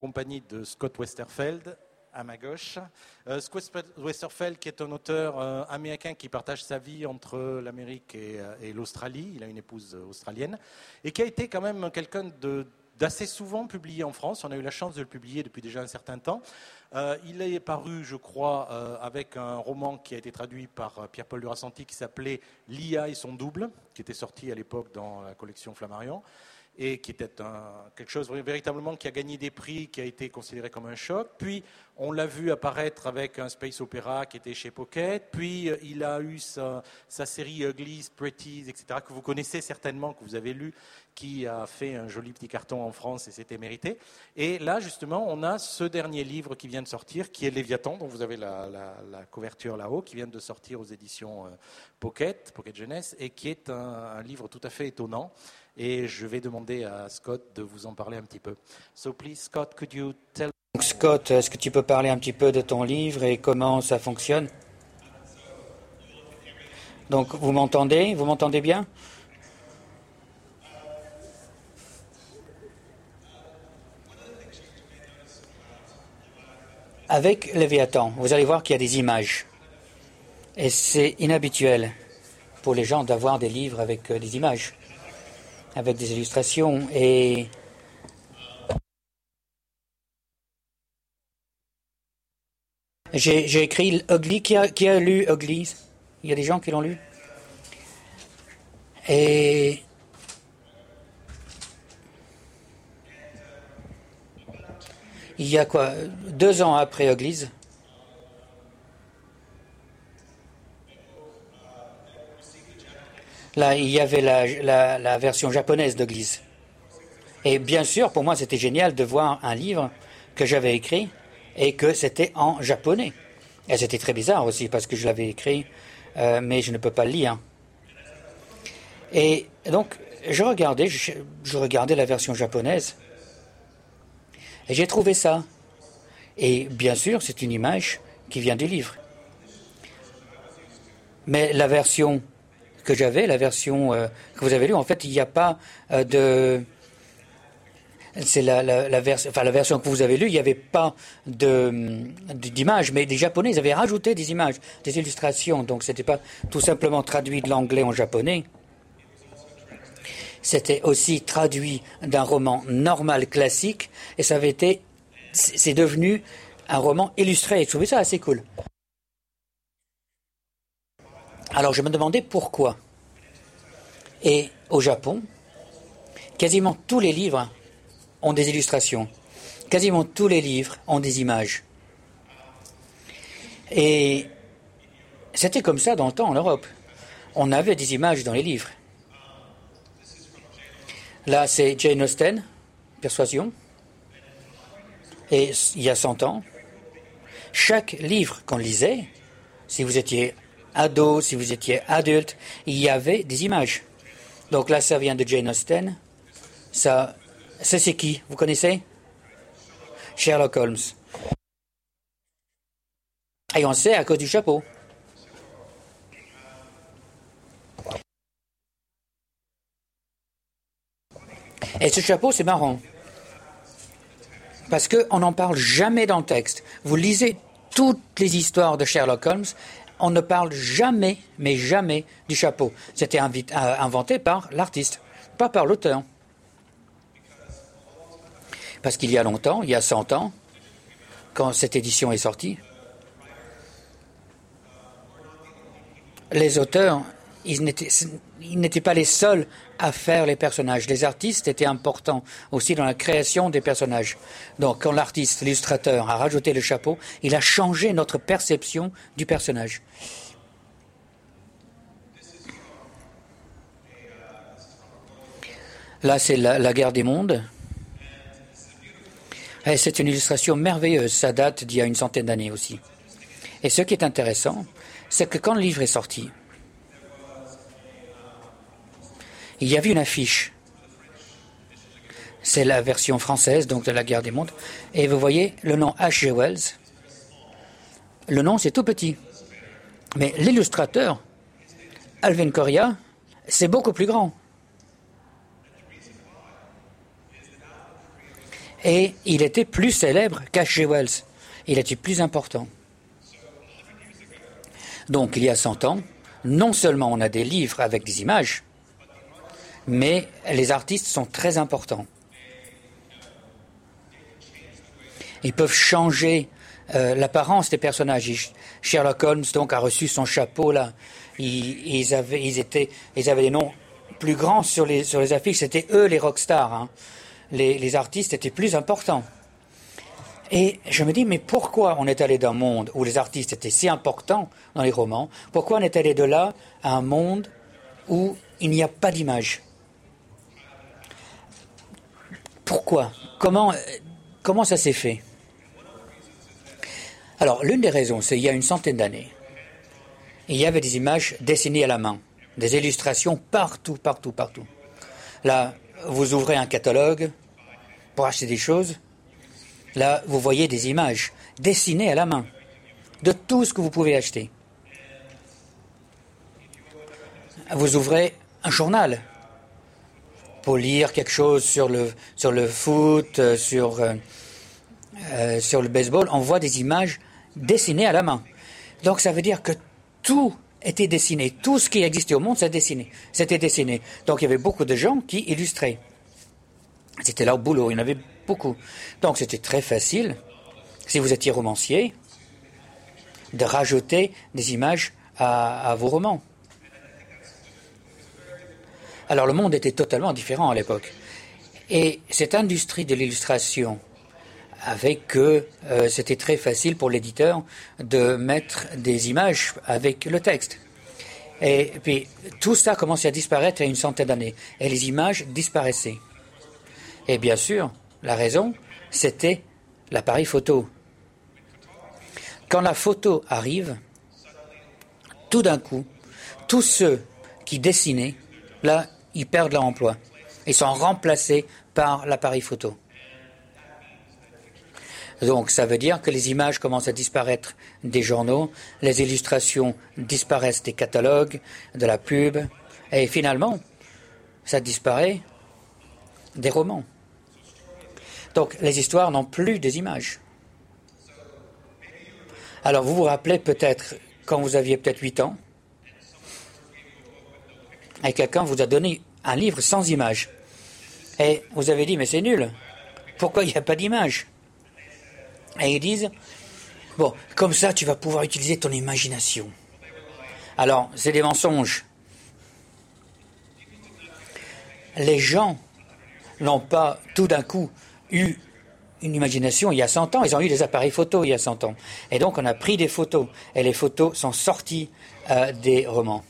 compagnie de Scott Westerfeld à ma gauche. Scott Westerfeld, qui est un auteur américain qui partage sa vie entre l'Amérique et l'Australie. Il a une épouse australienne et qui a été quand même quelqu'un d'assez souvent publié en France. On a eu la chance de le publier depuis déjà un certain temps. Il est paru, je crois, avec un roman qui a été traduit par Pierre-Paul Durasanti qui s'appelait L'IA et son double, qui était sorti à l'époque dans la collection Flammarion, et qui était quelque chose véritablement qui a gagné des prix, qui a été considéré comme un choc. Puis, on l'a vu apparaître avec un space opéra qui était chez Pocket. Puis, il a eu sa série Uglies, Pretties, etc., que vous connaissez certainement, que vous avez lu, qui a fait un joli petit carton en France et c'était mérité. Et là, justement, on a ce dernier livre qui vient de sortir, qui est Léviathan, dont vous avez la couverture là-haut, qui vient de sortir aux éditions Pocket Jeunesse, et qui est un livre tout à fait étonnant. Et je vais demander à Scott de vous en parler un petit peu. So please, Scott, could you tell... Donc Scott, est-ce que tu peux parler un petit peu de ton livre et comment ça fonctionne? Donc vous m'entendez? Vous m'entendez bien? Avec Léviathan, vous allez voir qu'il y a des images. Et c'est inhabituel pour les gens d'avoir des livres avec des images, avec des illustrations. Et j'ai écrit Ugly. Qui a lu Ugly? Il y a des gens qui l'ont lu. Et il y a 2 ans après Ugly, là, il y avait la version japonaise d'Ugly. Et bien sûr, pour moi, c'était génial de voir un livre que j'avais écrit et que c'était en japonais. Et c'était très bizarre aussi parce que je l'avais écrit, mais je ne peux pas le lire. Et donc, je regardais la version japonaise et j'ai trouvé ça. Et bien sûr, c'est une image qui vient du livre. Mais la version que j'avais, la version que vous avez lue, en fait, il n'y a pas de... C'est la version que vous avez lue, il n'y avait pas d'images, mais les Japonais, ils avaient rajouté des images, des illustrations, donc ce n'était pas tout simplement traduit de l'anglais en japonais. C'était aussi traduit d'un roman normal, classique, et c'est devenu un roman illustré, et je trouvais ça assez cool. Alors je me demandais pourquoi. Et au Japon, quasiment tous les livres ont des illustrations. Quasiment tous les livres ont des images. Et c'était comme ça dans le temps en Europe. On avait des images dans les livres. Là, c'est Jane Austen, Persuasion. Et il y a 100 ans, chaque livre qu'on lisait, si vous étiez ado, si vous étiez adulte, il y avait des images. Donc là, ça vient de Jane Austen. Ça, c'est qui? Vous connaissez? Sherlock Holmes. Et on sait à cause du chapeau. Et ce chapeau, c'est marrant. Parce qu'on n'en parle jamais dans le texte. Vous lisez toutes les histoires de Sherlock Holmes, on ne parle jamais, mais jamais, du chapeau. C'était inventé par l'artiste, pas par l'auteur. Parce qu'il y a longtemps, il y a 100 ans, quand cette édition est sortie, les auteurs, ils n'étaient pas les seuls à faire les personnages. Les artistes étaient importants aussi dans la création des personnages. Donc quand l'artiste, l'illustrateur, a rajouté le chapeau, il a changé notre perception du personnage. Là, c'est la guerre des mondes. Et c'est une illustration merveilleuse. Ça date d'il y a une centaine d'années aussi. Et ce qui est intéressant, c'est que quand le livre est sorti, il y avait une affiche. C'est la version française, donc de la guerre des mondes. Et vous voyez le nom H.G. Wells. Le nom, c'est tout petit. Mais l'illustrateur, Alvin Correa, c'est beaucoup plus grand. Et il était plus célèbre qu'H.G. Wells. Il était plus important. Donc, il y a 100 ans, non seulement on a des livres avec des images, mais les artistes sont très importants. Ils peuvent changer l'apparence des personnages. Sherlock Holmes donc a reçu son chapeau là. Ils avaient des noms plus grands sur les affiches. C'était eux les rockstars. Hein. Les artistes étaient plus importants. Et je me dis, mais pourquoi on est allé d'un monde où les artistes étaient si importants dans les romans, pourquoi on est allé de là à un monde où il n'y a pas d'image? Pourquoi? Comment ça s'est fait? Alors, l'une des raisons, c'est qu'il y a une centaine d'années, il y avait des images dessinées à la main, des illustrations partout. Là, vous ouvrez un catalogue pour acheter des choses. Là, vous voyez des images dessinées à la main de tout ce que vous pouvez acheter. Vous ouvrez un journal pour lire quelque chose sur le foot, sur le baseball. On voit des images dessinées à la main. Donc ça veut dire que tout était dessiné. Tout ce qui existait au monde, c'était dessiné. Donc il y avait beaucoup de gens qui illustraient. C'était leur boulot, il y en avait beaucoup. Donc c'était très facile, si vous étiez romancier, de rajouter des images à vos romans. Alors le monde était totalement différent à l'époque. Et cette industrie de l'illustration, avec que c'était très facile pour l'éditeur de mettre des images avec le texte. Et puis tout ça commençait à disparaître il y a une centaine d'années. Et les images disparaissaient. Et bien sûr, la raison, c'était l'appareil photo. Quand la photo arrive, tout d'un coup, tous ceux qui dessinaient, là, ils perdent leur emploi. Ils sont remplacés par l'appareil photo. Donc ça veut dire que les images commencent à disparaître des journaux, les illustrations disparaissent des catalogues, de la pub, et finalement, ça disparaît des romans. Donc les histoires n'ont plus des images. Alors vous vous rappelez peut-être, quand vous aviez peut-être 8 ans, et quelqu'un vous a donné un livre sans images. Et vous avez dit, mais c'est nul, pourquoi il n'y a pas d'image? Et ils disent, bon, comme ça tu vas pouvoir utiliser ton imagination. Alors, c'est des mensonges. Les gens n'ont pas tout d'un coup eu une imagination il y a 100 ans, ils ont eu des appareils photo il y a 100 ans. Et donc on a pris des photos, et les photos sont sorties des romans.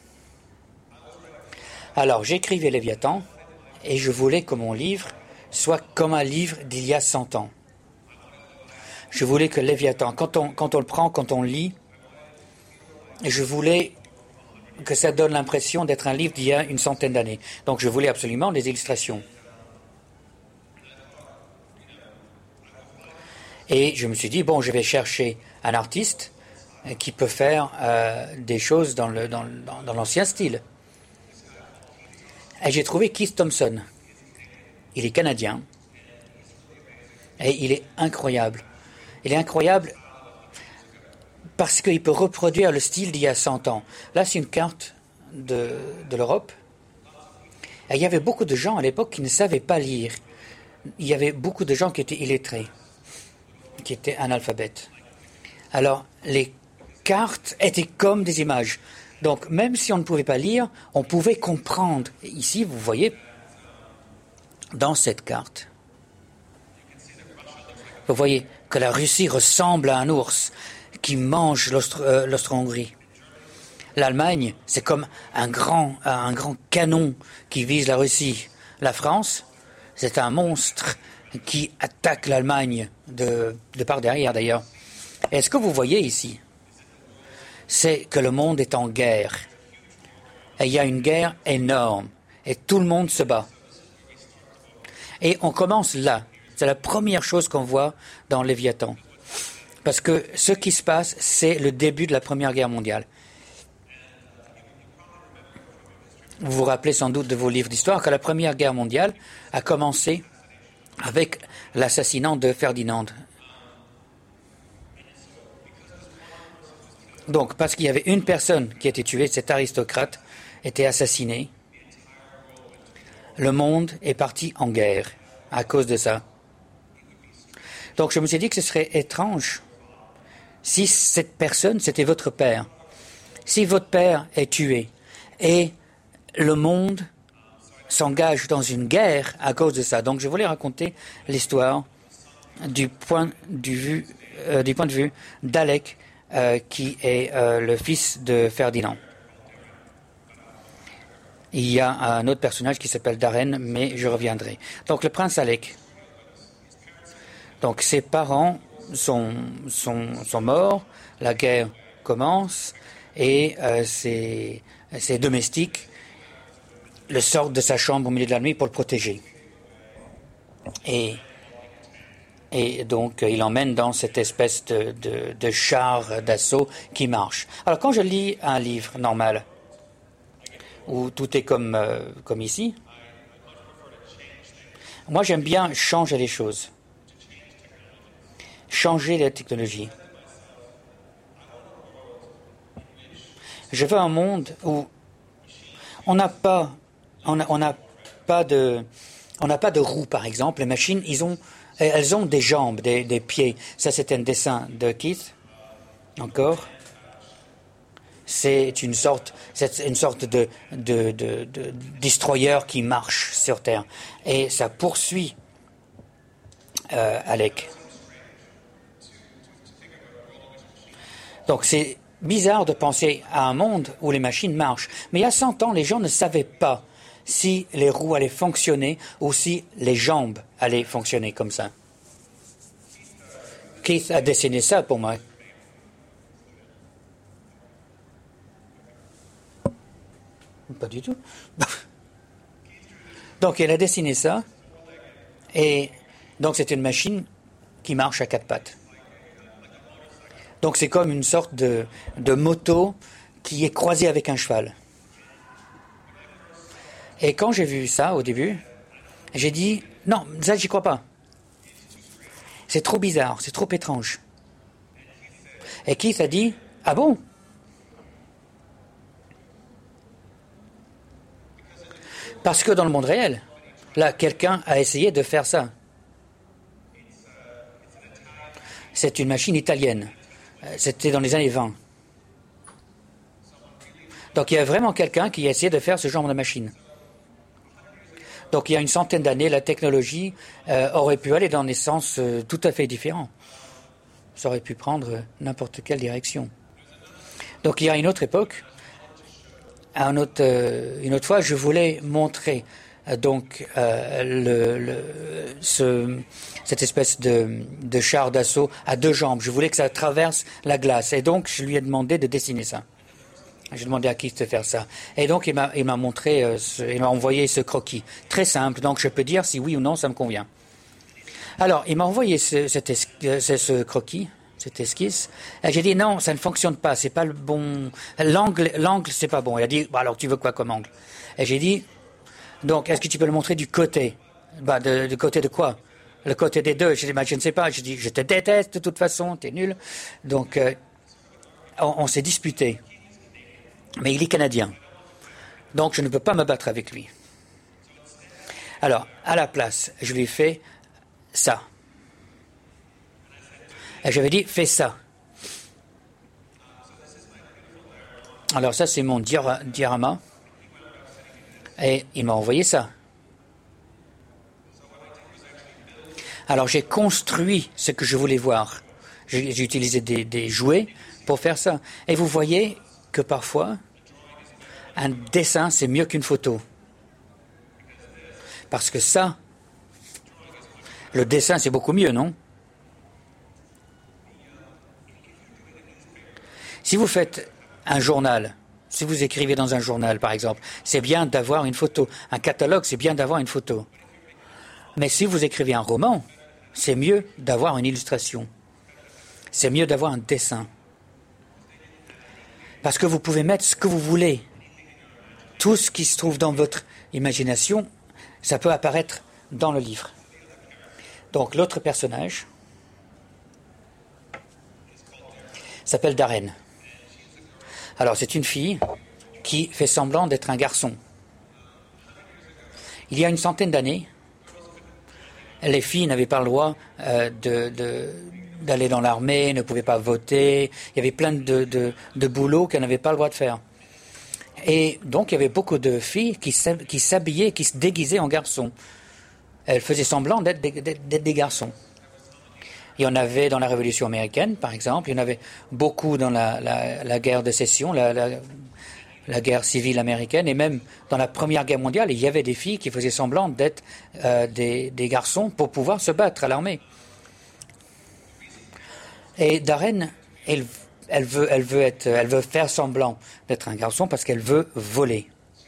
Alors j'écrivais Léviathan, et je voulais que mon livre soit comme un livre d'il y a 100 ans. Je voulais que Léviathan, quand on le prend, quand on lit, je voulais que ça donne l'impression d'être un livre d'il y a une centaine d'années. Donc je voulais absolument des illustrations. Et je me suis dit, bon, je vais chercher un artiste qui peut faire des choses dans l'ancien style. Et j'ai trouvé Keith Thompson. Il est canadien. Et il est incroyable. Il est incroyable parce qu'il peut reproduire le style d'il y a 100 ans. Là, c'est une carte de l'Europe. Et il y avait beaucoup de gens à l'époque qui ne savaient pas lire. Il y avait beaucoup de gens qui étaient illettrés, qui étaient analphabètes. Alors, les cartes étaient comme des images. Donc, même si on ne pouvait pas lire, on pouvait comprendre. Et ici, vous voyez, dans cette carte, vous voyez que la Russie ressemble à un ours qui mange l'Austro-Hongrie. L'Allemagne, c'est comme un grand canon qui vise la Russie. La France, c'est un monstre qui attaque l'Allemagne de par derrière d'ailleurs. Et ce que vous voyez ici, c'est que le monde est en guerre. Et il y a une guerre énorme. Et tout le monde se bat. Et on commence là. C'est la première chose qu'on voit dans Léviathan. Parce que ce qui se passe, c'est le début de la Première Guerre mondiale. Vous vous rappelez sans doute de vos livres d'histoire que la Première Guerre mondiale a commencé avec l'assassinat de Ferdinand. Donc, parce qu'il y avait une personne qui a été tuée, cet aristocrate était assassiné, le monde est parti en guerre à cause de ça. Donc, je me suis dit que ce serait étrange si cette personne, c'était votre père. Si votre père est tué et le monde s'engage dans une guerre à cause de ça. Donc, je voulais raconter l'histoire du point de vue d'Alec, qui est le fils de Ferdinand. Il y a un autre personnage qui s'appelle Darren, mais je reviendrai. Donc, le prince Alec. Donc, ses parents sont morts, la guerre commence, et ses domestiques le sortent de sa chambre au milieu de la nuit pour le protéger. Et donc, il l'emmène dans cette espèce de char d'assaut qui marche. Alors, quand je lis un livre normal, où tout est comme ici, moi, j'aime bien changer les choses. Changer la technologie. Je veux un monde où on n'a pas de roues, par exemple. Les machines, elles ont des jambes, des pieds. Ça, c'est un dessin de Keith. Encore. C'est une sorte de destroyer qui marche sur Terre. Et ça poursuit Alec. Donc, c'est bizarre de penser à un monde où les machines marchent. Mais il y a 100 ans, les gens ne savaient pas si les roues allaient fonctionner ou si les jambes allaient fonctionner comme ça. Keith a dessiné ça pour moi. Pas du tout. Donc, il a dessiné ça. Et donc, c'est une machine qui marche à 4 pattes. Donc, c'est comme une sorte de moto qui est croisée avec un cheval. Et quand j'ai vu ça au début, j'ai dit, non, ça, j'y crois pas. C'est trop bizarre, c'est trop étrange. Et Keith a dit, ah bon? Parce que dans le monde réel, là, quelqu'un a essayé de faire ça. C'est une machine italienne. C'était dans les années 20. Donc il y a vraiment quelqu'un qui a essayé de faire ce genre de machine. Donc il y a une centaine d'années, la technologie aurait pu aller dans des sens tout à fait différents. Ça aurait pu prendre n'importe quelle direction. Donc il y a une autre époque, une autre fois, je voulais montrer donc cette espèce de char d'assaut à 2 jambes. Je voulais que ça traverse la glace. Et donc, je lui ai demandé de dessiner ça. J'ai demandé à Keith de faire ça. Et donc, il m'a montré, il m'a envoyé ce croquis. Très simple. Donc, je peux dire si oui ou non, ça me convient. Alors, il m'a envoyé ce croquis, cette esquisse. Et j'ai dit non, ça ne fonctionne pas. C'est pas le bon. L'angle, c'est pas bon. Il a dit, bah, alors, tu veux quoi comme angle? Et j'ai dit, donc, est-ce que tu peux le montrer du côté? Du côté de quoi? Le côté des deux. Je dis, je ne sais pas. Je dis, je te déteste de toute façon, t'es nul. Donc, on s'est disputé. Mais il est canadien. Donc, je ne peux pas me battre avec lui. Alors, à la place, je lui ai fait ça. Et j'avais dit, fais ça. Alors, ça, c'est mon diorama. Et il m'a envoyé ça. Alors j'ai construit ce que je voulais voir. J'ai utilisé des jouets pour faire ça. Et vous voyez que parfois, un dessin, c'est mieux qu'une photo. Parce que ça, le dessin, c'est beaucoup mieux, non? Si vous faites un journal, si vous écrivez dans un journal, par exemple, c'est bien d'avoir une photo. Un catalogue, c'est bien d'avoir une photo. Mais si vous écrivez un roman, c'est mieux d'avoir une illustration. C'est mieux d'avoir un dessin. Parce que vous pouvez mettre ce que vous voulez. Tout ce qui se trouve dans votre imagination, ça peut apparaître dans le livre. Donc l'autre personnage s'appelle Darren. Alors c'est une fille qui fait semblant d'être un garçon. Il y a une centaine d'années, les filles n'avaient pas le droit d'aller dans l'armée, ne pouvaient pas voter. Il y avait plein de boulot qu'elles n'avaient pas le droit de faire. Et donc il y avait beaucoup de filles qui s'habillaient, qui se déguisaient en garçons. Elles faisaient semblant d'être des garçons. Il y en avait dans la Révolution américaine, par exemple. Il y en avait beaucoup dans la guerre de sécession, la guerre civile américaine. Et même dans la Première Guerre mondiale, il y avait des filles qui faisaient semblant d'être des garçons pour pouvoir se battre à l'armée. Et Darren, elle veut faire semblant d'être un garçon parce qu'elle veut voler.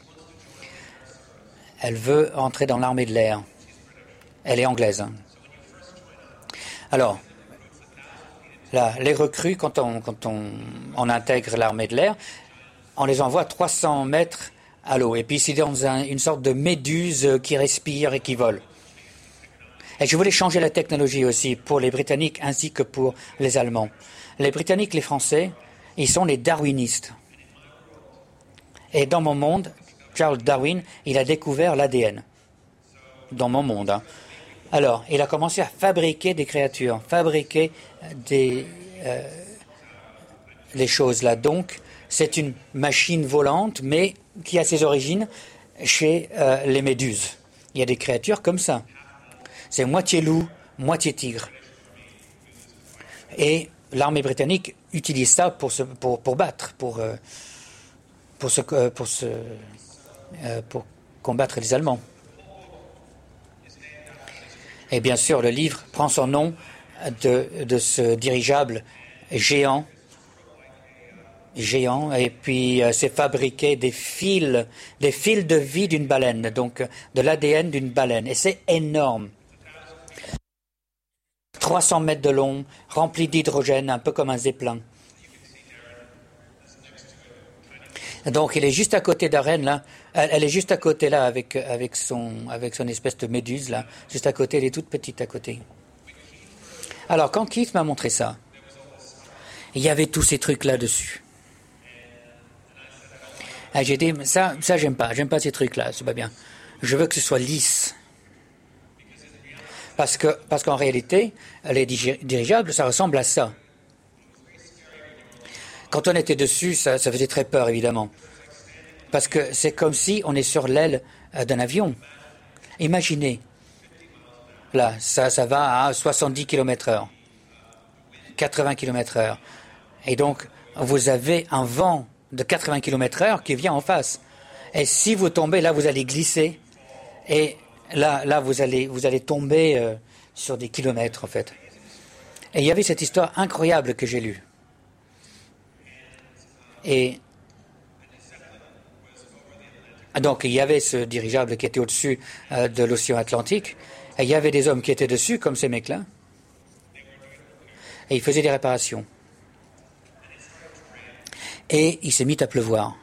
Elle veut entrer dans l'armée de l'air. Elle est anglaise. Hein. Alors, là, les recrues, quand on intègre l'armée de l'air, on les envoie 300 mètres à l'eau. Et puis c'est dans une sorte de méduse qui respire et qui vole. Et je voulais changer la technologie aussi pour les Britanniques ainsi que pour les Allemands. Les Britanniques, les Français, ils sont les darwinistes. Et dans mon monde, Charles Darwin, il a découvert l'ADN. Dans mon monde. Hein. Alors, il a commencé à fabriquer des créatures, fabriquer des choses là. Donc, c'est une machine volante, mais qui a ses origines chez les méduses. Il y a des créatures comme ça. C'est moitié loup, moitié tigre. Et l'armée britannique utilise ça pour battre, pour combattre les Allemands. Et bien sûr, le livre prend son nom de ce dirigeable géant, et puis c'est fabriqué des fils de vie d'une baleine, donc de l'ADN d'une baleine, et c'est énorme. 300 mètres de long, rempli d'hydrogène, un peu comme un zeppelin. Donc il est juste à côté d'Arène, là. Elle est juste à côté, là, avec son espèce de méduse, là. Juste à côté, elle est toute petite à côté. Alors, quand Keith m'a montré ça, il y avait tous ces trucs là-dessus. Et j'ai dit, ça j'aime pas ces trucs-là, c'est pas bien. Je veux que ce soit lisse. Parce qu'en réalité, les dirigeables, ça ressemble à ça. Quand on était dessus, ça faisait très peur, évidemment. Parce que c'est comme si on est sur l'aile d'un avion. Imaginez, là, ça va à 70 km/h, 80 km/h. Et donc, vous avez un vent de 80 km/h qui vient en face. Et si vous tombez, là, vous allez glisser. Et là vous allez tomber sur des kilomètres, en fait. Et il y avait cette histoire incroyable que j'ai lue. Et donc, il y avait ce dirigeable qui était au-dessus de l'océan Atlantique, et il y avait des hommes qui étaient dessus, comme ces mecs-là, et ils faisaient des réparations. Et il s'est mis à pleuvoir.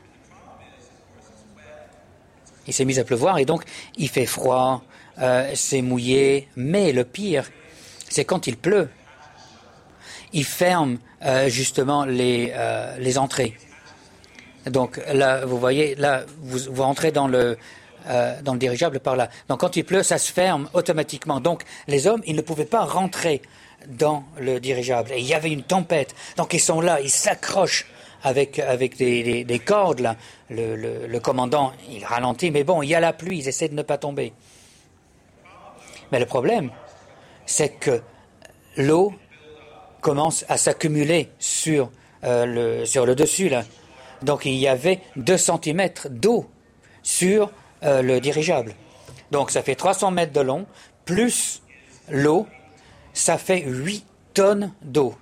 Il s'est mis à pleuvoir, et donc, il fait froid, c'est mouillé, mais le pire, c'est quand il pleut. Il ferme justement les entrées. Donc là, vous voyez, là, vous rentrez dans le dirigeable par là. Donc quand il pleut, ça se ferme automatiquement. Donc les hommes, ils ne pouvaient pas rentrer dans le dirigeable. Et il y avait une tempête. Donc ils sont là, ils s'accrochent avec des cordes, là. Le commandant, il ralentit, mais bon, il y a la pluie, ils essaient de ne pas tomber. Mais le problème, c'est que l'eau commence à s'accumuler sur le dessus, là. Donc il y avait 2 cm d'eau sur le dirigeable. Donc ça fait 300 mètres de long, plus l'eau, ça fait 8 tonnes d'eau.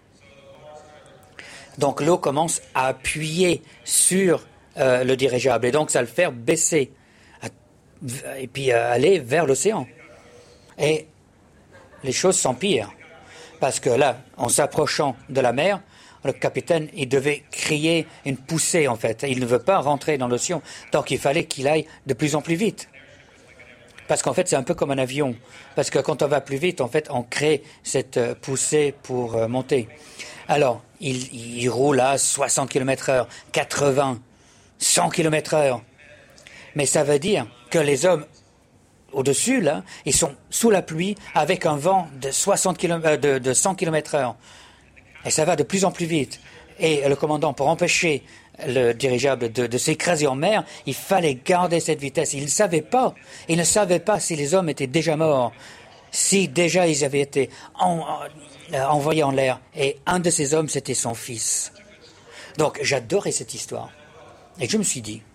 Donc l'eau commence à appuyer sur le dirigeable, et donc ça le fait baisser, et puis aller vers l'océan. Et les choses s'empirent, parce que là, en s'approchant de la mer, le capitaine, il devait crier une poussée, en fait. Il ne veut pas rentrer dans l'océan, donc il fallait qu'il aille de plus en plus vite. Parce qu'en fait, c'est un peu comme un avion. Parce que quand on va plus vite, en fait, on crée cette poussée pour monter. Alors, il roule à 60 km/h, 80, 100 km/h. Mais ça veut dire que les hommes au-dessus, là, ils sont sous la pluie avec un vent de 100 km/h. Et ça va de plus en plus vite. Et le commandant, pour empêcher le dirigeable de s'écraser en mer, il fallait garder cette vitesse. Il ne savait pas. Il ne savait pas si les hommes étaient déjà morts, si déjà ils avaient été envoyés en l'air. Et un de ces hommes, c'était son fils. Donc j'adorais cette histoire. Et je me suis dit,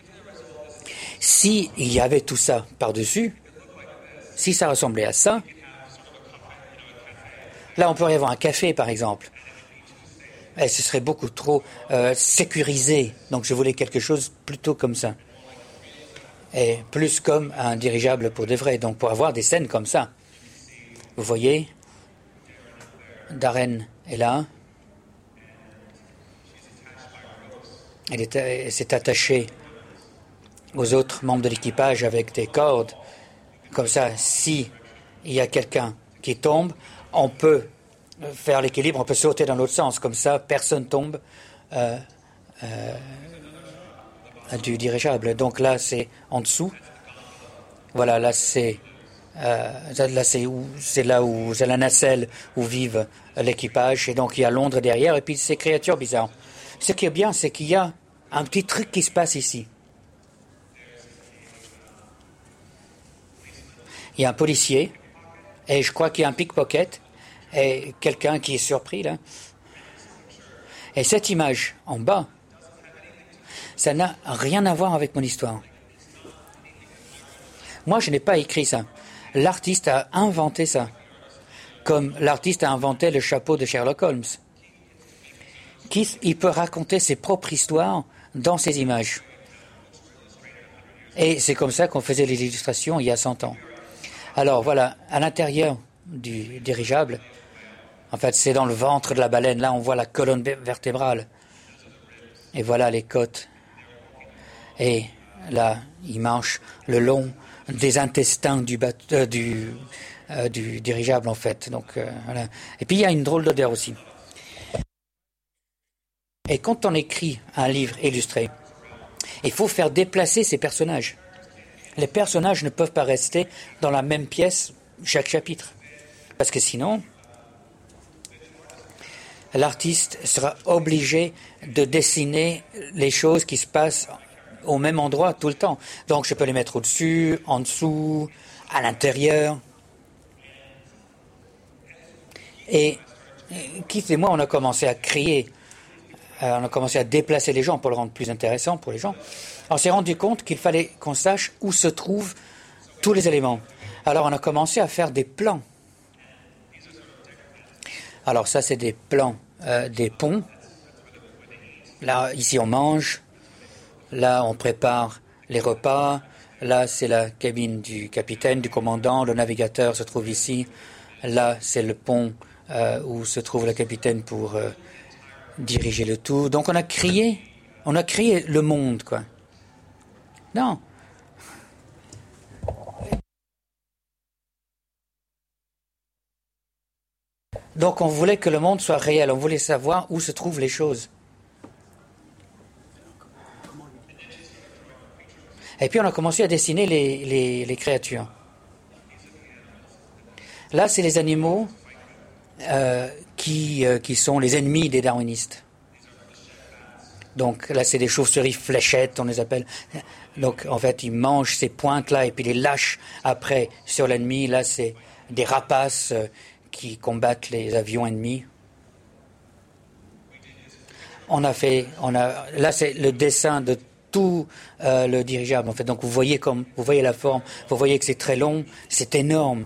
si il y avait tout ça par-dessus, si ça ressemblait à ça, là on pourrait avoir un café par exemple. Et ce serait beaucoup trop sécurisé. Donc je voulais quelque chose plutôt comme ça. Et plus comme un dirigeable pour de vrai. Donc pour avoir des scènes comme ça. Vous voyez, Darren est là. Elle s'est attachée aux autres membres de l'équipage avec des cordes. Comme ça, si il y a quelqu'un qui tombe, on peut faire l'équilibre, on peut sauter dans l'autre sens. Comme ça, personne tombe du dirigeable. Donc là, c'est en dessous. Voilà, là, c'est là où c'est la nacelle où vivent l'équipage. Et donc, il y a Londres derrière et puis ces créatures bizarres. Ce qui est bien, c'est qu'il y a un petit truc qui se passe ici. Il y a un policier, et je crois qu'il y a un pickpocket, et quelqu'un qui est surpris, là. Et cette image, en bas, ça n'a rien à voir avec mon histoire. Moi, je n'ai pas écrit ça. L'artiste a inventé ça, comme l'artiste a inventé le chapeau de Sherlock Holmes. Il peut raconter ses propres histoires dans ses images. Et c'est comme ça qu'on faisait les illustrations il y a 100 ans. Alors voilà, à l'intérieur du dirigeable, en fait c'est dans le ventre de la baleine, là on voit la colonne vertébrale. Et voilà les côtes. Et là, il marche le long des intestins du dirigeable en fait. Donc, voilà. Et puis il y a une drôle d'odeur aussi. Et quand on écrit un livre illustré, il faut faire déplacer ces personnages. Les personnages ne peuvent pas rester dans la même pièce chaque chapitre. Parce que sinon, l'artiste sera obligé de dessiner les choses qui se passent au même endroit tout le temps. Donc je peux les mettre au-dessus, en dessous, à l'intérieur. Et Keith et moi, on a commencé à créer, on a commencé à déplacer les gens pour le rendre plus intéressant pour les gens. On s'est rendu compte qu'il fallait qu'on sache où se trouvent tous les éléments. Alors on a commencé à faire des plans. Alors ça, c'est des plans des ponts. Là, ici, on mange. Là, on prépare les repas. Là, c'est la cabine du capitaine, du commandant. Le navigateur se trouve ici. Là, c'est le pont où se trouve le capitaine pour diriger le tout. Donc, on a créé le monde, quoi. Non. Donc, on voulait que le monde soit réel. On voulait savoir où se trouvent les choses. Et puis, on a commencé à dessiner les créatures. Là, c'est les animaux qui sont les ennemis des darwinistes. Donc, là, c'est des chauves-souris fléchettes, on les appelle. Donc, en fait, ils mangent ces pointes-là et puis les lâchent après sur l'ennemi. Là, c'est des rapaces qui combattent les avions ennemis. Là, c'est le dessin de tout le dirigeable, en fait. Donc, vous voyez la forme, vous voyez que c'est très long, c'est énorme.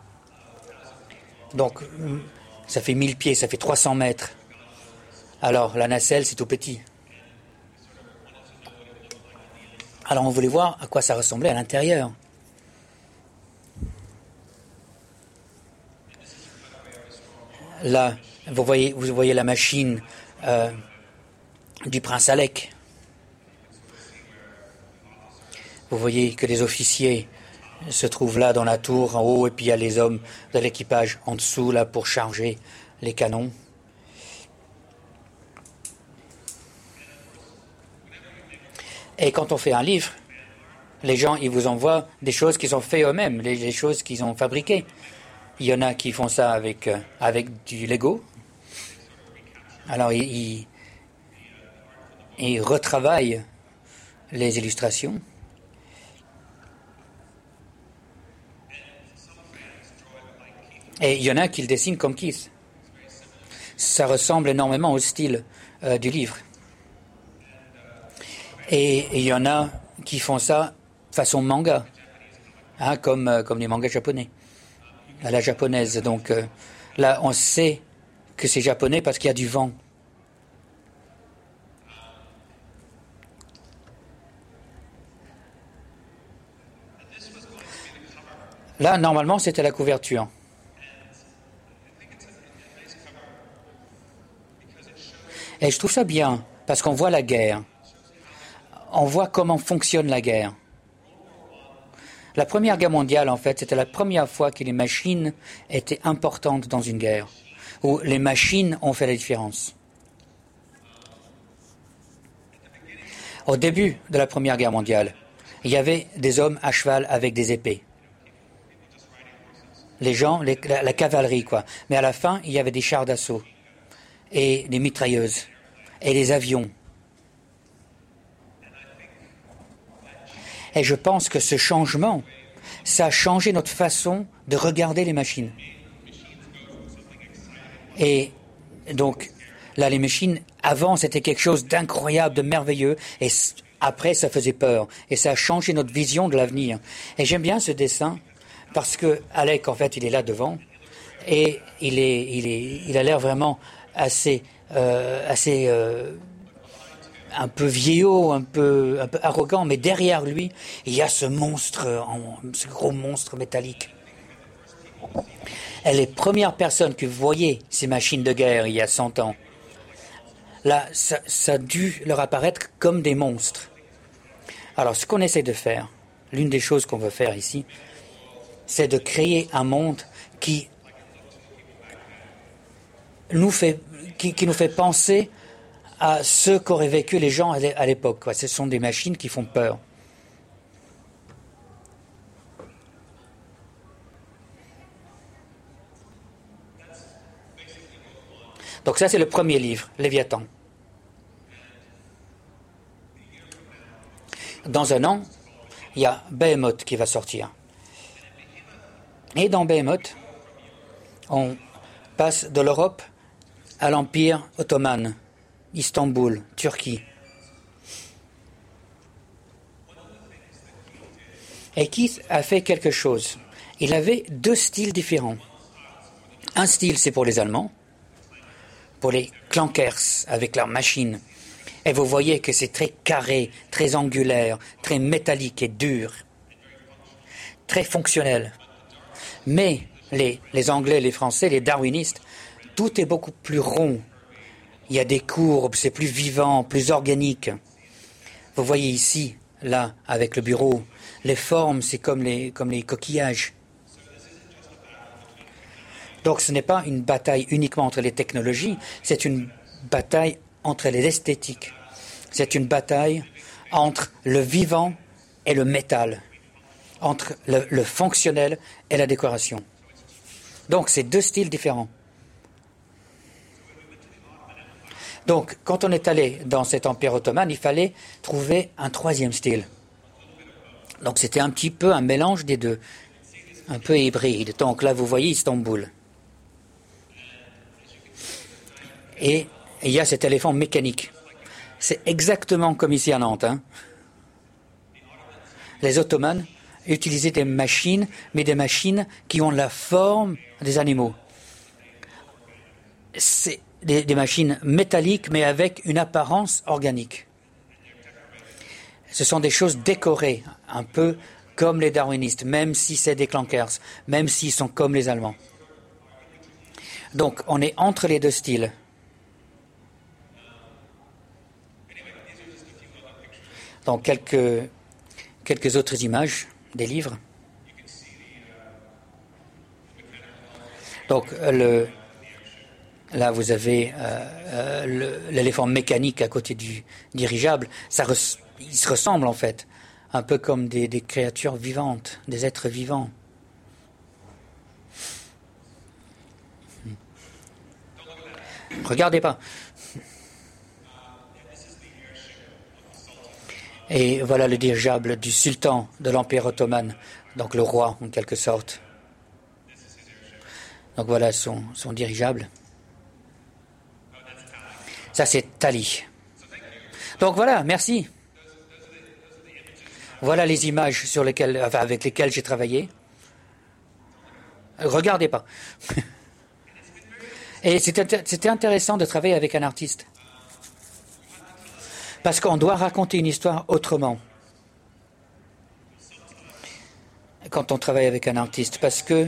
Donc, ça fait 1000 pieds, ça fait 300 mètres. Alors, la nacelle, c'est tout petit. Alors, on voulait voir à quoi ça ressemblait à l'intérieur. Là, vous voyez la machine du prince Alec. Vous voyez que les officiers se trouve là dans la tour en haut, et puis il y a les hommes de l'équipage en dessous là pour charger les canons. Et quand on fait un livre, les gens ils vous envoient des choses qu'ils ont fait eux-mêmes, les choses qu'ils ont fabriquées. Il y en a qui font ça avec du Lego. Alors ils retravaillent les illustrations. Et il y en a qui le dessinent comme Keith. Ça ressemble énormément au style du livre. Et il y en a qui font ça façon manga, hein, comme les mangas japonais, à la japonaise. Donc là, on sait que c'est japonais parce qu'il y a du vent. Là, normalement, c'était la couverture. Et je trouve ça bien, parce qu'on voit la guerre. On voit comment fonctionne la guerre. La Première Guerre mondiale, en fait, c'était la première fois que les machines étaient importantes dans une guerre, où les machines ont fait la différence. Au début de la Première Guerre mondiale, il y avait des hommes à cheval avec des épées. Les gens, la cavalerie, quoi. Mais à la fin, il y avait des chars d'assaut, et des mitrailleuses, et des avions. Et je pense que ce changement, ça a changé notre façon de regarder les machines. Et donc, là, les machines, avant, c'était quelque chose d'incroyable, de merveilleux, et après, ça faisait peur. Et ça a changé notre vision de l'avenir. Et j'aime bien ce dessin, parce que Alec, en fait, il est là devant, et il a l'air vraiment assez un peu vieillot, un peu arrogant, mais derrière lui, il y a ce monstre, ce gros monstre métallique. Et les premières personnes que vous voyez, ces machines de guerre, il y a 100 ans, là, ça a dû leur apparaître comme des monstres. Alors, ce qu'on essaie de faire, l'une des choses qu'on veut faire ici, c'est de créer un monde qui nous fait penser à ce qu'auraient vécu les gens à l'époque. Ce sont des machines qui font peur. Donc ça, c'est le premier livre, Léviathan. Dans un an, il y a Behemoth qui va sortir. Et dans Behemoth, on passe de l'Europe à l'Empire ottoman, Istanbul, Turquie. Et Keith a fait quelque chose. Il avait deux styles différents. Un style, c'est pour les Allemands, pour les clankers avec leurs machines. Et vous voyez que c'est très carré, très angulaire, très métallique et dur, très fonctionnel. Mais les Anglais, les Français, les darwinistes, tout est beaucoup plus rond. Il y a des courbes, c'est plus vivant, plus organique. Vous voyez ici, là, avec le bureau, les formes, c'est comme les coquillages. Donc ce n'est pas une bataille uniquement entre les technologies, c'est une bataille entre les esthétiques. C'est une bataille entre le vivant et le métal, entre le fonctionnel et la décoration. Donc c'est deux styles différents. Donc, quand on est allé dans cet empire ottoman, il fallait trouver un troisième style. Donc, c'était un petit peu un mélange des deux, un peu hybride. Donc là, vous voyez Istanbul. Et il y a cet éléphant mécanique. C'est exactement comme ici à Nantes. Hein. Les Ottomans utilisaient des machines, mais des machines qui ont la forme des animaux. C'est des machines métalliques, mais avec une apparence organique. Ce sont des choses décorées, un peu comme les darwinistes, même si c'est des clankers, même s'ils sont comme les Allemands. Donc, on est entre les deux styles. Donc, quelques autres images des livres. Donc, là, vous avez l'éléphant mécanique à côté du dirigeable. Ils se ressemblent, en fait, un peu comme des créatures vivantes, des êtres vivants. Regardez pas. Et voilà le dirigeable du sultan de l'Empire ottoman, donc le roi en quelque sorte. Donc voilà son dirigeable. Ça c'est Tali. Donc voilà, merci. Voilà les images avec lesquelles j'ai travaillé. Regardez pas. Et c'était intéressant de travailler avec un artiste. Parce qu'on doit raconter une histoire autrement quand on travaille avec un artiste. Parce que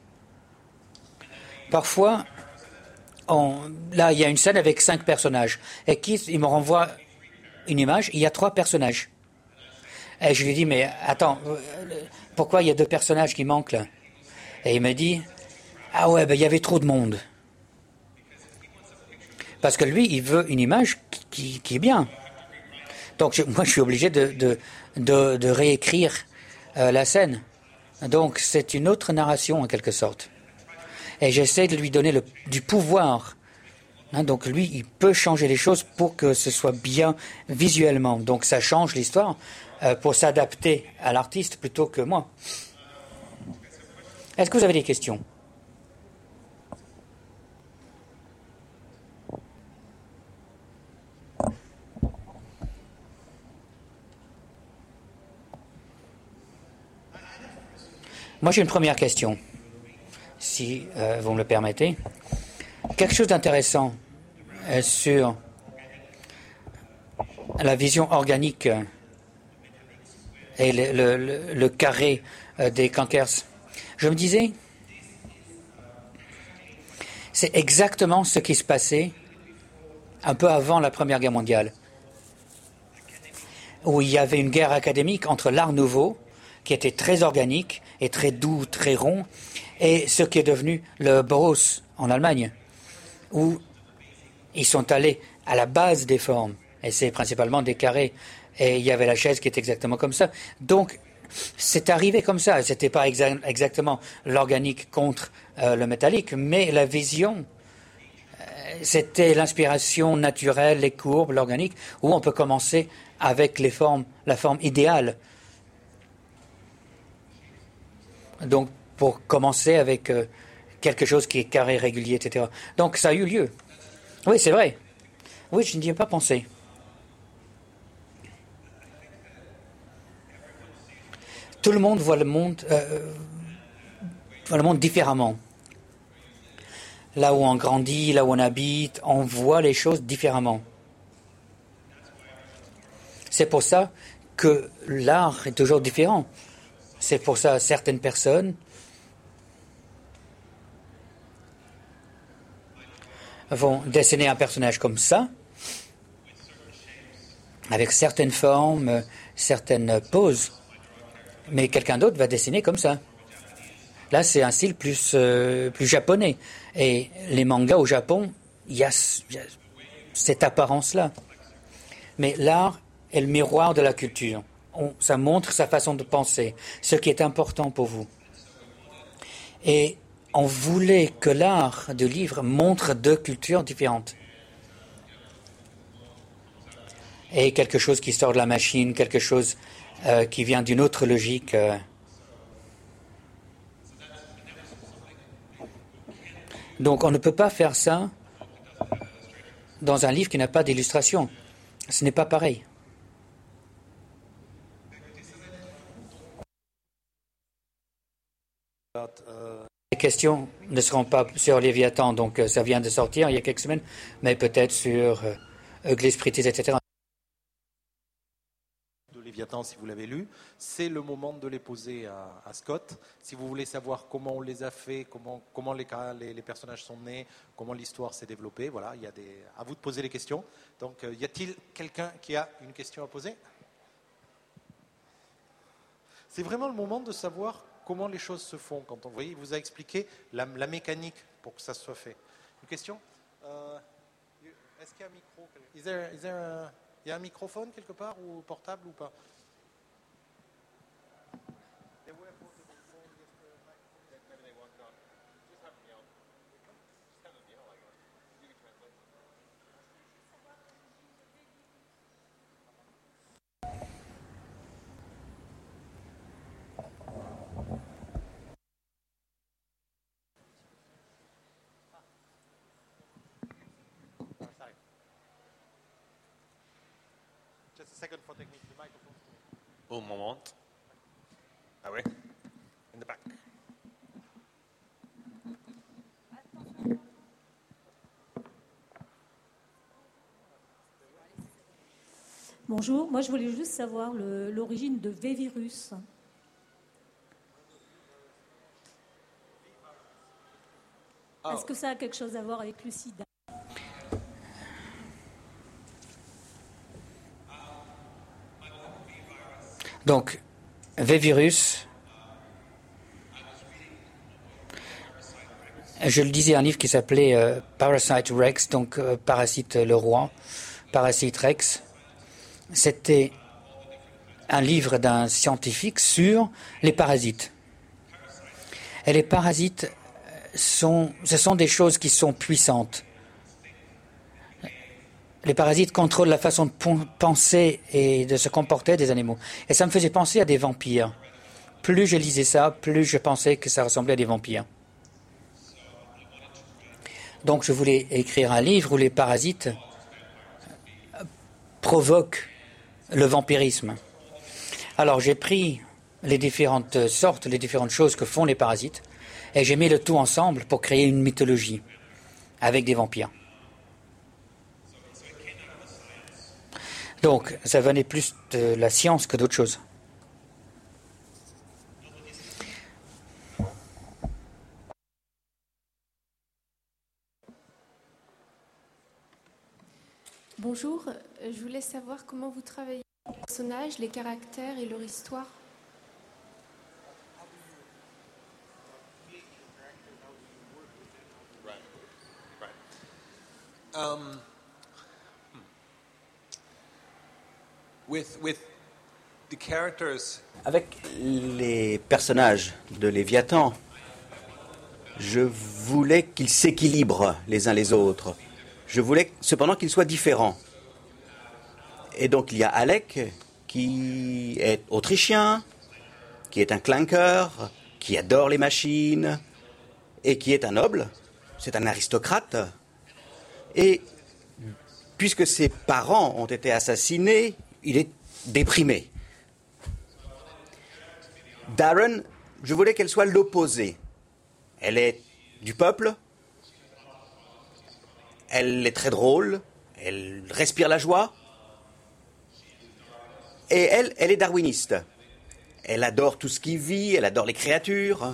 parfois, là, il y a une scène avec 5 personnages. Et il me renvoie une image, il y a 3 personnages. Et je lui dis, mais attends, pourquoi il y a 2 personnages qui manquent là? Et il me dit, ah ouais, ben, il y avait trop de monde. Parce que lui, il veut une image qui est bien. Donc moi, je suis obligé de réécrire la scène. Donc c'est une autre narration en quelque sorte. Et j'essaie de lui donner du pouvoir. Donc lui, il peut changer les choses pour que ce soit bien visuellement. Donc ça change l'histoire pour s'adapter à l'artiste plutôt que moi. Est-ce que vous avez des questions ? Moi, j'ai une première question, si vous me le permettez. Quelque chose d'intéressant sur la vision organique et le carré des Kankers. Je me disais, c'est exactement ce qui se passait un peu avant la Première Guerre mondiale, où il y avait une guerre académique entre l'Art nouveau, qui était très organique et très doux, très rond, et ce qui est devenu le Bauhaus en Allemagne, où ils sont allés à la base des formes, et c'est principalement des carrés, et il y avait la chaise qui est exactement comme ça. Donc, c'est arrivé comme ça. C'était pas exactement l'organique contre le métallique, mais la vision, c'était l'inspiration naturelle, les courbes, l'organique, où on peut commencer avec la forme idéale. Donc, pour commencer avec quelque chose qui est carré, régulier, etc. Donc, ça a eu lieu. Oui, c'est vrai. Oui, je n'y ai pas pensé. Tout le monde voit le monde différemment. Là où on grandit, là où on habite, on voit les choses différemment. C'est pour ça que l'art est toujours différent. C'est pour ça que certaines personnes vont dessiner un personnage comme ça, avec certaines formes, certaines poses, mais quelqu'un d'autre va dessiner comme ça. Là, c'est un style plus japonais. Et les mangas au Japon, il y a cette apparence-là. Mais l'art est le miroir de la culture. Ça montre sa façon de penser, ce qui est important pour vous. Et on voulait que l'art du livre montre 2 cultures différentes. Et quelque chose qui sort de la machine, quelque chose qui vient d'une autre logique. Donc on ne peut pas faire ça dans un livre qui n'a pas d'illustration. Ce n'est pas pareil. Les questions ne seront pas sur Léviathan, donc ça vient de sortir il y a quelques semaines, mais peut-être sur Glispritys, etc. De Léviathan, si vous l'avez lu, c'est le moment de les poser à Scott. Si vous voulez savoir comment on les a fait, comment les personnages sont nés, comment l'histoire s'est développée, voilà, à vous de poser les questions. Donc, y a-t-il quelqu'un qui a une question à poser ? C'est vraiment le moment de savoir comment les choses se font quand on, vous voyez, il vous a expliqué la mécanique pour que ça soit fait. Une question? Est-ce qu'il y a un micro? Il y a un microphone quelque part ou portable ou pas? Just a second for technique. The microphone. Un moment. Ah ouais? In the back. Bonjour, moi je voulais juste savoir l'origine de V-Virus. Est-ce que ça a quelque chose à voir avec le sida? Donc, V-Virus, je le disais, un livre qui s'appelait Parasite Rex, donc Parasite le roi, Parasite Rex. C'était un livre d'un scientifique sur les parasites. Et les parasites, ce sont des choses qui sont puissantes. Les parasites contrôlent la façon de penser et de se comporter des animaux. Et ça me faisait penser à des vampires. Plus je lisais ça, plus je pensais que ça ressemblait à des vampires. Donc je voulais écrire un livre où les parasites provoquent le vampirisme. Alors j'ai pris les différentes sortes, les différentes choses que font les parasites, et j'ai mis le tout ensemble pour créer une mythologie avec des vampires. Donc ça venait plus de la science que d'autre chose. Bonjour, je voulais savoir comment vous travaillez les personnages, les caractères et leur histoire. With the characters. Avec les personnages de Léviathan, je voulais qu'ils s'équilibrent les uns les autres. Je voulais cependant qu'ils soient différents. Et donc il y a Alec qui est autrichien, qui est un clinqueur, qui adore les machines et qui est un noble. C'est un aristocrate. Et puisque ses parents ont été assassinés, il est déprimé. Darren, je voulais qu'elle soit l'opposé. Elle est du peuple, elle est très drôle, elle respire la joie, et elle est darwiniste. Elle adore tout ce qui vit, elle adore les créatures.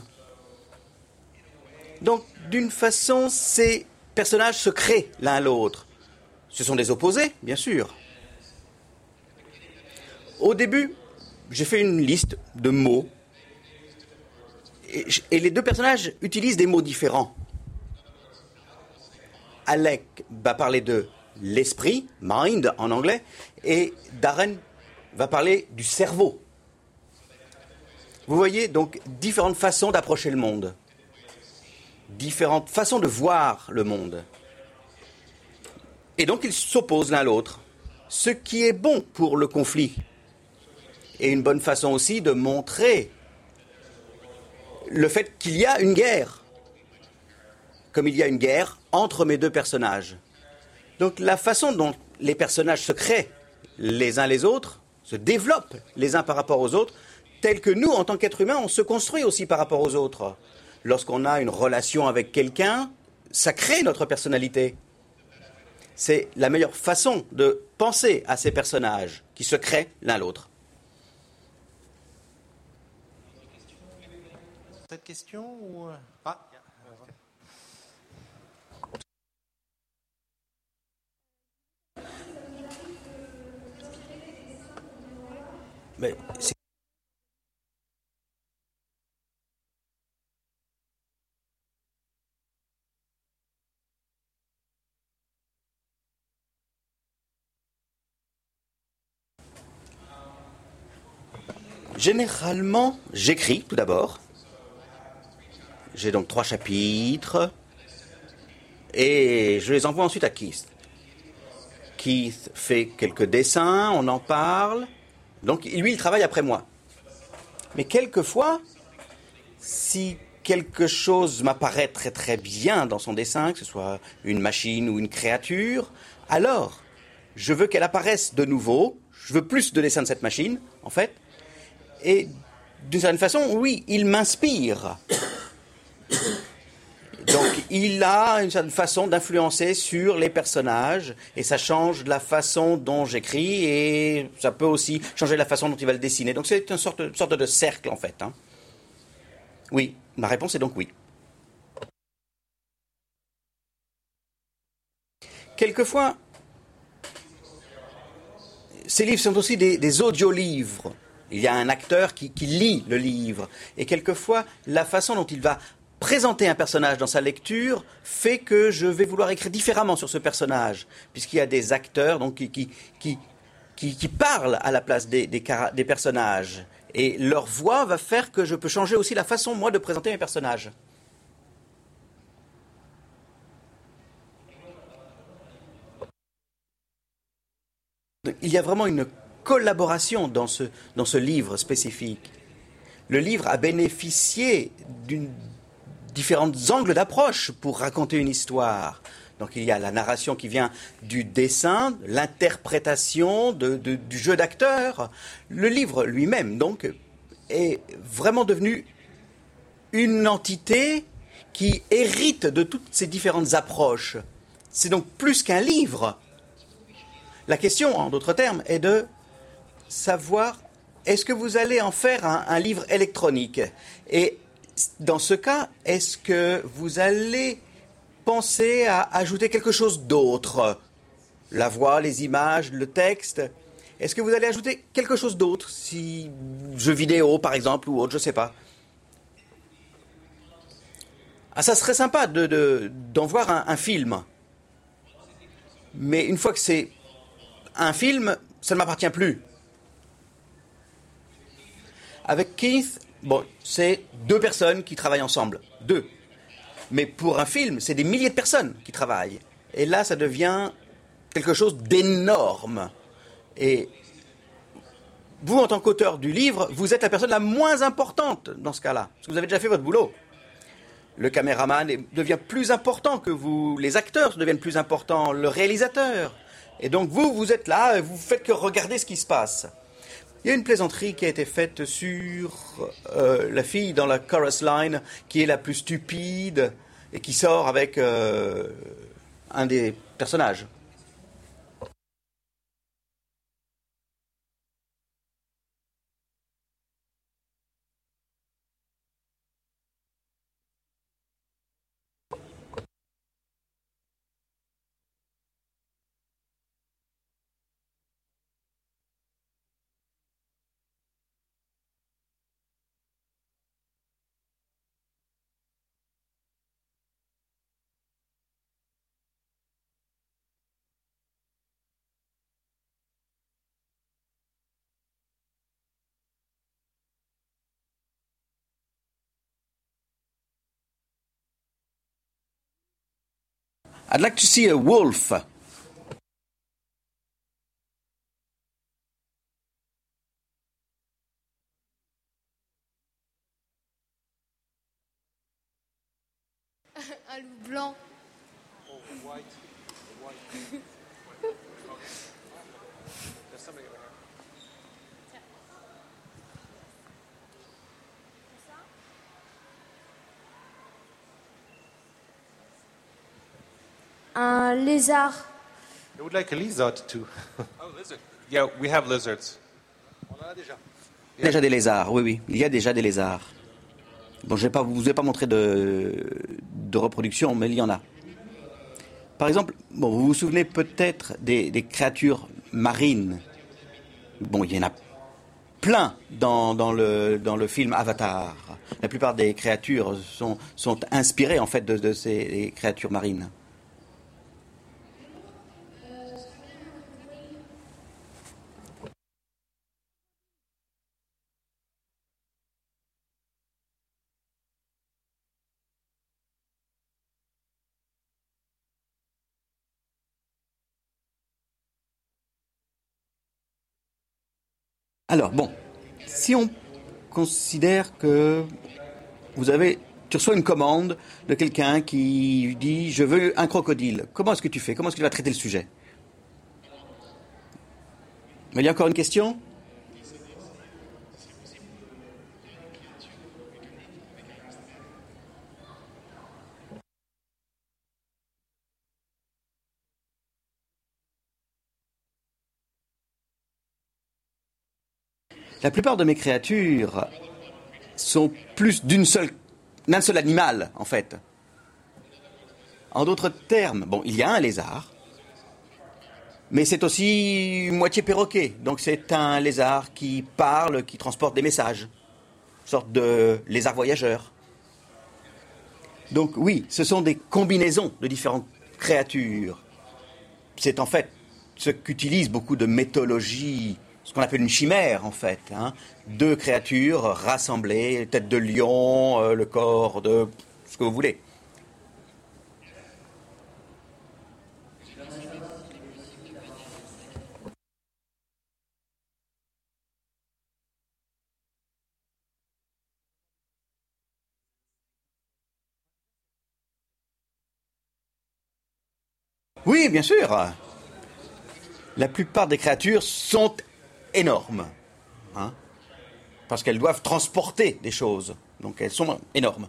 Donc, d'une façon, ces personnages se créent l'un à l'autre. Ce sont des opposés, bien sûr. Au début, j'ai fait une liste de mots. Et les deux personnages utilisent des mots différents. Alec va parler de l'esprit, mind en anglais, et Darren va parler du cerveau. Vous voyez donc différentes façons d'approcher le monde, différentes façons de voir le monde. Et donc ils s'opposent l'un à l'autre, ce qui est bon pour le conflit. Et une bonne façon aussi de montrer le fait qu'il y a une guerre, comme il y a une guerre entre mes deux personnages. Donc la façon dont les personnages se créent les uns les autres, se développent les uns par rapport aux autres, tel que nous, en tant qu'êtres humains, on se construit aussi par rapport aux autres. Lorsqu'on a une relation avec quelqu'un, ça crée notre personnalité. C'est la meilleure façon de penser à ces personnages qui se créent l'un l'autre. Cette question ou... Ah, Mais Généralement, j'écris tout d'abord. J'ai donc 3 chapitres et je les envoie ensuite à Keith. Keith fait quelques dessins, on en parle. Donc lui, il travaille après moi. Mais quelquefois, si quelque chose m'apparaît très très bien dans son dessin, que ce soit une machine ou une créature, alors je veux qu'elle apparaisse de nouveau. Je veux plus de dessins de cette machine, en fait. Et d'une certaine façon, oui, il m'inspire. Donc, il a une certaine façon d'influencer sur les personnages et ça change la façon dont j'écris et ça peut aussi changer la façon dont il va le dessiner. Donc, c'est une sorte de cercle, en fait. Hein. Oui, ma réponse est donc oui. Quelquefois, ces livres sont aussi des audiolivres. Il y a un acteur qui lit le livre. Et quelquefois, la façon dont il va présenter un personnage dans sa lecture fait que je vais vouloir écrire différemment sur ce personnage, puisqu'il y a des acteurs donc, qui parlent à la place des personnages. Et leur voix va faire que je peux changer aussi la façon, moi, de présenter mes personnages. Il y a vraiment une collaboration dans ce livre spécifique. Le livre a bénéficié d'une différents angles d'approche pour raconter une histoire. Donc il y a la narration qui vient du dessin, l'interprétation du jeu d'acteur. Le livre lui-même, donc, est vraiment devenu une entité qui hérite de toutes ces différentes approches. C'est donc plus qu'un livre. La question, en d'autres termes, est de savoir est-ce que vous allez en faire un livre électronique ? Et dans ce cas, est-ce que vous allez penser à ajouter quelque chose d'autre ? La voix, les images, le texte. Est-ce que vous allez ajouter quelque chose d'autre ? Si jeux vidéo, par exemple, ou autre, je ne sais pas. Ah, ça serait sympa d'en voir un film. Mais une fois que c'est un film, ça ne m'appartient plus. Avec Keith, bon, c'est 2 personnes qui travaillent ensemble. 2. Mais pour un film, c'est des milliers de personnes qui travaillent. Et là, ça devient quelque chose d'énorme. Et vous, en tant qu'auteur du livre, vous êtes la personne la moins importante dans ce cas-là. Parce que vous avez déjà fait votre boulot. Le caméraman devient plus important que vous. Les acteurs deviennent plus importants. Le réalisateur. Et donc vous êtes là, vous faites que regarder ce qui se passe. Il y a une plaisanterie qui a été faite sur la fille dans la chorus line qui est la plus stupide et qui sort avec un des personnages. I'd like to see a wolf. Un loup blanc. Un lézard. I would like a lizard too. Oh, lizard. Yeah, we have lizards. On en a déjà. Il y a déjà des lézards, oui. Il y a déjà des lézards. Bon, je ne vous ai pas montré de reproduction, mais il y en a. Par exemple, bon, vous vous souvenez peut-être des créatures marines. Bon, il y en a plein dans le film Avatar. La plupart des créatures sont inspirées en fait de ces créatures marines. Alors, bon, si on considère que tu reçois une commande de quelqu'un qui dit « je veux un crocodile », comment est-ce que tu fais? Comment est-ce que tu vas traiter le sujet? Il y a encore une question? La plupart de mes créatures sont plus d'un seul animal, en fait. En d'autres termes, bon, il y a un lézard, mais c'est aussi moitié perroquet. Donc c'est un lézard qui parle, qui transporte des messages. Une sorte de lézard voyageur. Donc oui, ce sont des combinaisons de différentes créatures. C'est en fait ce qu'utilisent beaucoup de mythologies, ce qu'on appelle une chimère en fait. Deux créatures rassemblées, tête de lion, le corps de ce que vous voulez. Oui, bien sûr. La plupart des créatures sont énormes, parce qu'elles doivent transporter des choses. Donc elles sont énormes.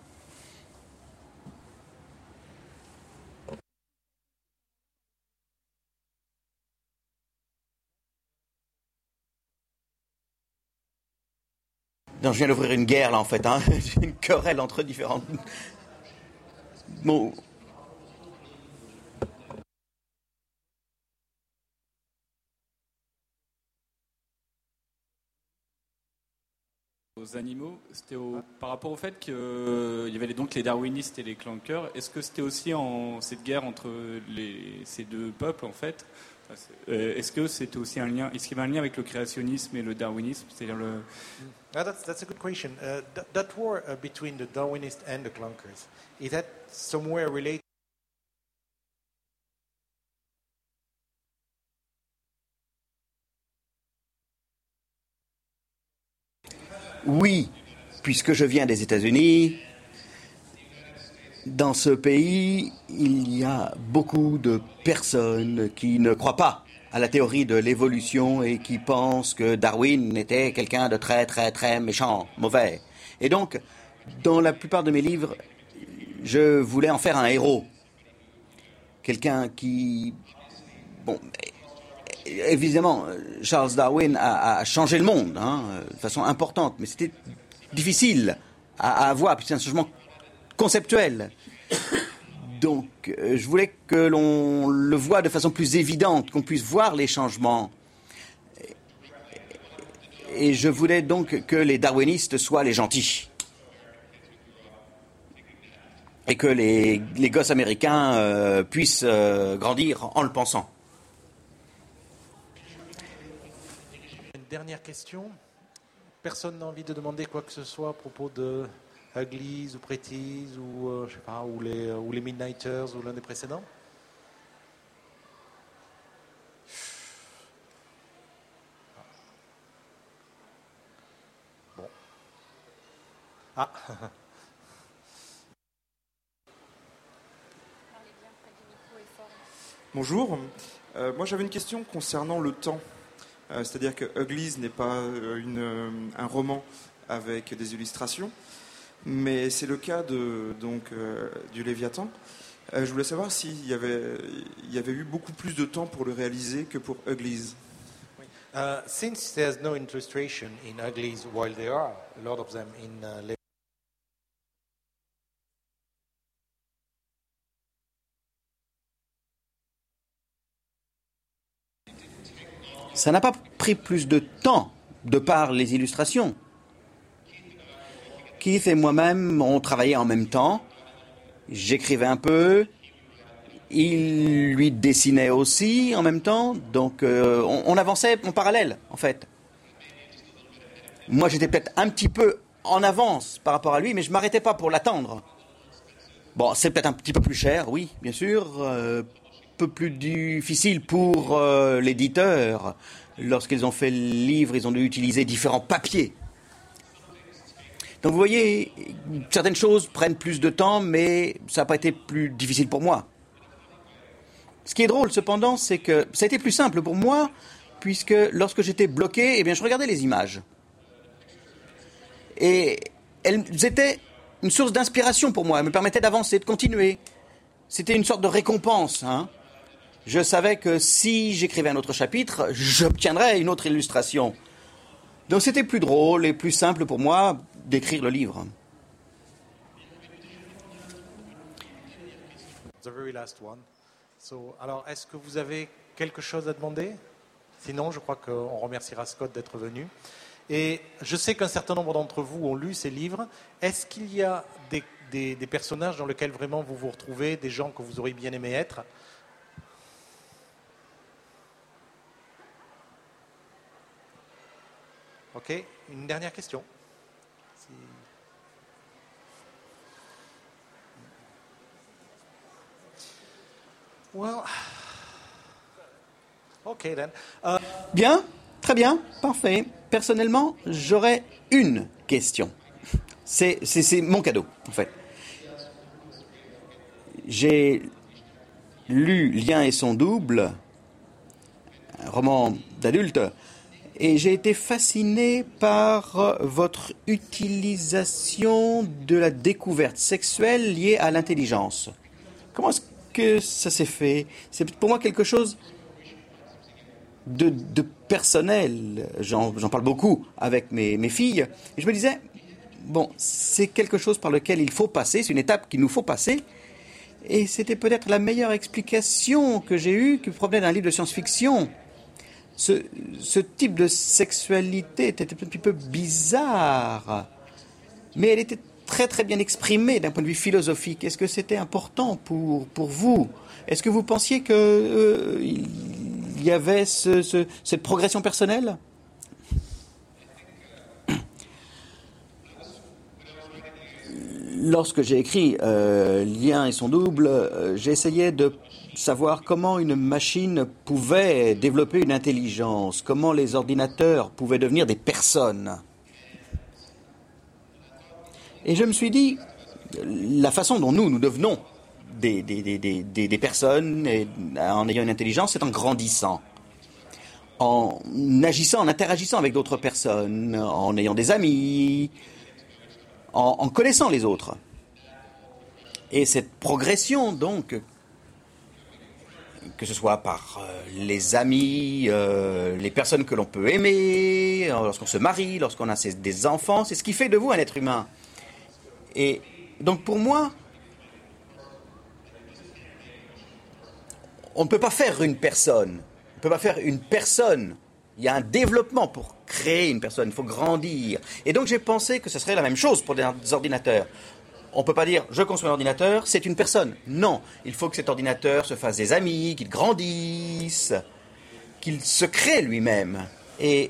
Non, je viens d'ouvrir une guerre là en fait, une querelle entre différentes. Bon. Aux animaux, c'était par rapport au fait qu'il y avait donc les darwinistes et les clankers. Est-ce que c'était aussi cette guerre entre ces deux peuples en fait? Est-ce que c'était aussi un lien? Est-ce qu'il y avait un lien avec le créationnisme et le darwinisme, c'est-à-dire le... That's a good question. That war between the Darwinists and the clunkers, is that somewhere related? Oui, puisque je viens des États-Unis, dans ce pays, il y a beaucoup de personnes qui ne croient pas à la théorie de l'évolution et qui pensent que Darwin était quelqu'un de très, très, très méchant, mauvais. Et donc, dans la plupart de mes livres, je voulais en faire un héros. Quelqu'un qui... Bon, évidemment, Charles Darwin a changé le monde de façon importante, mais c'était difficile à avoir, puis c'est un changement conceptuel. Donc, je voulais que l'on le voie de façon plus évidente, qu'on puisse voir les changements. Et je voulais donc que les darwinistes soient les gentils. Et que les gosses américains puissent grandir en le pensant. Une dernière question. Personne n'a envie de demander quoi que ce soit à propos de Uglies ou Pretties ou je sais pas, ou les Midnighters ou l'un des précédents? Bon. Ah. Bonjour. Moi j'avais une question concernant le temps. C'est-à-dire que Uglies n'est pas un roman avec des illustrations, mais c'est le cas du Léviathan. Je voulais savoir s'il y avait eu beaucoup plus de temps pour le réaliser que pour Uglies. Since there's no illustration in Uglies, while there are a lot of them in Ça n'a pas pris plus de temps de par les illustrations. Keith et moi-même, on travaillait en même temps. J'écrivais un peu. Il lui dessinait aussi en même temps. Donc on avançait en parallèle, en fait. Moi, j'étais peut-être un petit peu en avance par rapport à lui, mais je ne m'arrêtais pas pour l'attendre. Bon, c'est peut-être un petit peu plus cher, oui, bien sûr. Peu plus difficile pour l'éditeur Lorsqu'ils ont fait le livre, ils ont dû utiliser différents papiers. Donc vous voyez, certaines choses prennent plus de temps, mais ça n'a pas été plus difficile pour moi. Ce qui est drôle, cependant, c'est que ça a été plus simple pour moi, puisque lorsque j'étais bloqué, eh bien, je regardais les images. Et elles étaient une source d'inspiration pour moi. Elles me permettaient d'avancer, de continuer. C'était une sorte de récompense. Je savais que si j'écrivais un autre chapitre, j'obtiendrais une autre illustration. Donc c'était plus drôle et plus simple pour moi d'écrire le livre. The very last one. Alors, est-ce que vous avez quelque chose à demander? Sinon, je crois qu'on remerciera Scott d'être venu. Et je sais qu'un certain nombre d'entre vous ont lu ces livres. Est-ce qu'il y a des personnages dans lesquels vraiment vous vous retrouvez, des gens que vous auriez bien aimé être? Ok, une dernière question. Well, ok then. Bien, très bien, parfait. Personnellement, j'aurais une question. C'est mon cadeau, en fait. J'ai lu Lien et son double, un roman d'adulte, et j'ai été fasciné par votre utilisation de la découverte sexuelle liée à l'intelligence. Comment est-ce que ça s'est fait? C'est pour moi quelque chose de personnel. J'en parle beaucoup avec mes filles. Et je me disais, bon, c'est quelque chose par lequel il faut passer, c'est une étape qu'il nous faut passer. Et c'était peut-être la meilleure explication que j'ai eue, qui provenait d'un livre de science-fiction. Ce type de sexualité était un petit peu bizarre, mais elle était très très bien exprimée d'un point de vue philosophique. Est-ce que c'était important pour vous? Est-ce que vous pensiez qu'il y avait cette progression personnelle? Lorsque j'ai écrit Lien et son double, j'essayais de savoir comment une machine pouvait développer une intelligence, comment les ordinateurs pouvaient devenir des personnes. Et je me suis dit, la façon dont nous devenons des personnes en ayant une intelligence, c'est en grandissant, en agissant, en interagissant avec d'autres personnes, en ayant des amis, en connaissant les autres. Et cette progression, donc, que ce soit par les amis, les personnes que l'on peut aimer, lorsqu'on se marie, lorsqu'on a des enfants, c'est ce qui fait de vous un être humain. Et donc pour moi, on ne peut pas faire une personne. On ne peut pas faire une personne. Il y a un développement pour créer une personne, il faut grandir. Et donc j'ai pensé que ce serait la même chose pour des ordinateurs. On ne peut pas dire « je construis un ordinateur, c'est une personne ». Non, il faut que cet ordinateur se fasse des amis, qu'il grandisse, qu'il se crée lui-même. Et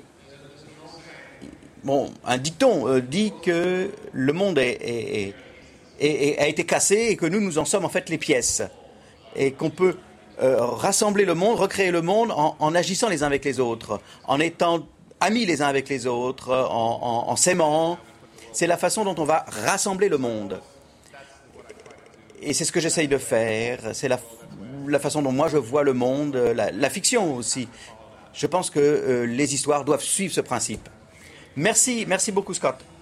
bon, un dicton dit que le monde a été cassé et que nous en sommes en fait les pièces. Et qu'on peut rassembler le monde, recréer le monde en agissant les uns avec les autres, en étant amis les uns avec les autres, en s'aimant. C'est la façon dont on va rassembler le monde. Et c'est ce que j'essaye de faire. C'est la façon dont moi je vois le monde, la fiction aussi. Je pense que les histoires doivent suivre ce principe. Merci beaucoup Scott.